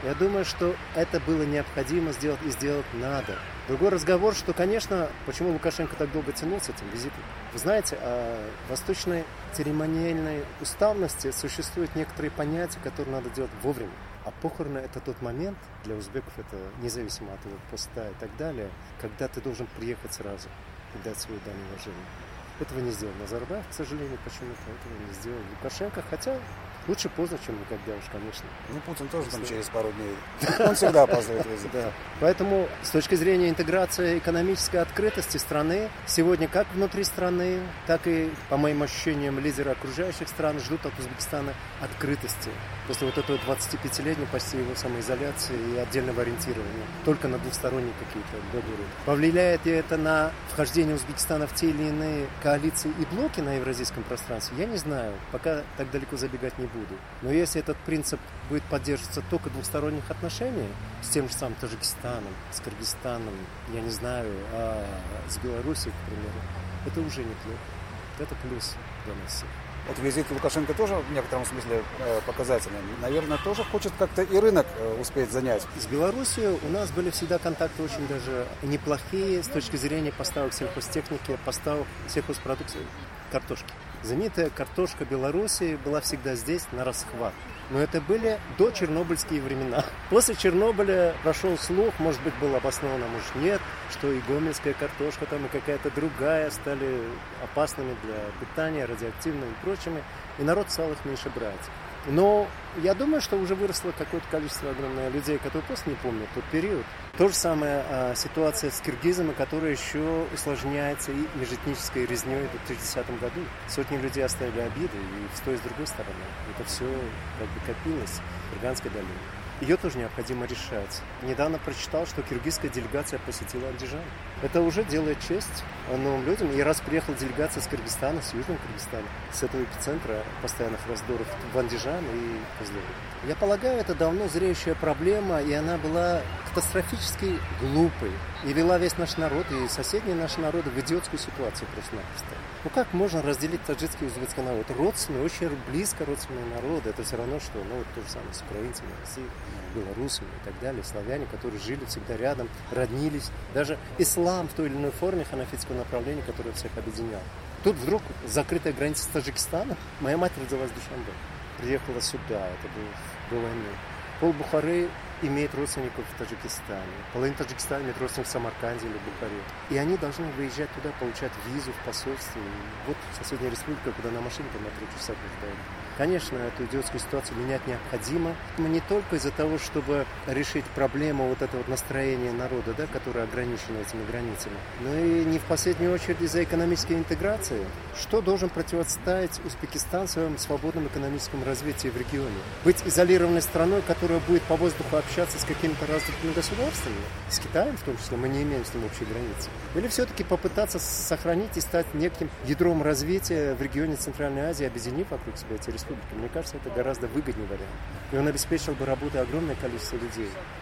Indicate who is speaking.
Speaker 1: Я думаю, что это было необходимо сделать и сделать надо. Другой разговор, что, конечно, почему Лукашенко так долго тянул с этим визитом. Вы знаете, о восточной церемониальной уставности существуют некоторые понятия, которые надо делать вовремя. А похороны – это тот момент, для узбеков это независимо от его поста и так далее, когда ты должен приехать сразу и дать свою дань уважения. Этого не сделал Назарбаев, к сожалению, почему-то этого не сделал Лукашенко, хотя лучше поздно, чем никогда уж, конечно.
Speaker 2: Путин тоже там через пару дней. Он всегда опаздывает везде.
Speaker 1: Да. Поэтому с точки зрения интеграции экономической открытости страны, сегодня как внутри страны, так и, по моим ощущениям, лидеры окружающих стран ждут от Узбекистана открытости. После вот этого 25-летней почти его самоизоляции и отдельного ориентирования. Только на двусторонние какие-то договоры. Повлияет ли это на вхождение Узбекистана в те или иные коалиции и блоки на евразийском пространстве? Я не знаю. Пока так далеко забегать не буду. Но если этот принцип будет поддерживаться только в двусторонних отношениях, с тем же самым Таджикистаном, с Кыргызстаном, я не знаю, а с Белоруссией, к примеру, это уже неплохо. Это плюс для нас всех.
Speaker 2: Вот визит Лукашенко тоже в некотором смысле показательный. Наверное, тоже хочет как-то и рынок успеть занять.
Speaker 1: С Белоруссией у нас были всегда контакты очень даже неплохие с точки зрения поставок сельхозтехники, поставок сельхозпродукции, картошки. Знаменитая картошка Белоруссии была всегда здесь на расхват. Но это были до чернобыльские времена. После Чернобыля прошел слух, может быть, был обоснован, а может нет, что и гомельская картошка там и какая-то другая стали опасными для питания, радиоактивными и прочими. И народ стал их меньше брать. Но я думаю, что уже выросло какое-то количество огромное людей, которые просто не помнят тот период. То же самое ситуация с киргизами, которая еще усложняется и межэтнической резней в 2010 году. Сотни людей оставили обиды, и с той и с другой стороны. Это все как бы копилось в Ферганской долине. Ее тоже необходимо решать. Недавно прочитал, что киргизская делегация посетила Андижан. Это уже делает честь новым людям. И раз приехала делегация с Кыргызстана, с Южного Кыргызстана, с этого эпицентра постоянных раздоров в Андижан и Козлове. Я полагаю, это давно зреющая проблема, и она была катастрофически глупой. И вела весь наш народ, и соседние наши народы в идиотскую ситуацию просто-напросто. Ну как можно разделить таджикский и узбекский народ? Родственные, очень близко родственные народы. Это все равно, что то же самое с украинцами, Россией, белорусами и так далее. Славяне, которые жили всегда рядом, роднились. Даже ислам в той или иной форме ханафитского направления, которое всех объединял. Тут вдруг закрытая граница с Таджикистаном. Моя мать родилась в Душанбе. Приехала сюда, это было до войны. Пол Бухары имеет родственников в Таджикистане. Половина Таджикистана имеет родственников в Самарканде или Бухаре. И они должны выезжать туда, получать визу в посольстве. И вот соседняя республика, куда на машине на 3 часа ждали. Конечно, эту идиотскую ситуацию менять необходимо. Но не только из-за того, чтобы решить проблему вот этого настроения народа, да, которое ограничено этими границами, но и не в последнюю очередь из-за экономической интеграции. Что должен противостоять Узбекистан в своем свободном экономическом развитии в регионе? Быть изолированной страной, которая будет по воздуху общаться с какими-то развитыми государствами, с Китаем в том числе, мы не имеем с ним общей границы. Или все-таки попытаться сохранить и стать неким ядром развития в регионе Центральной Азии, объединив вокруг себя эти республики? Мне кажется, это гораздо выгоднее вариант. И он обеспечил бы работу огромное количество людей.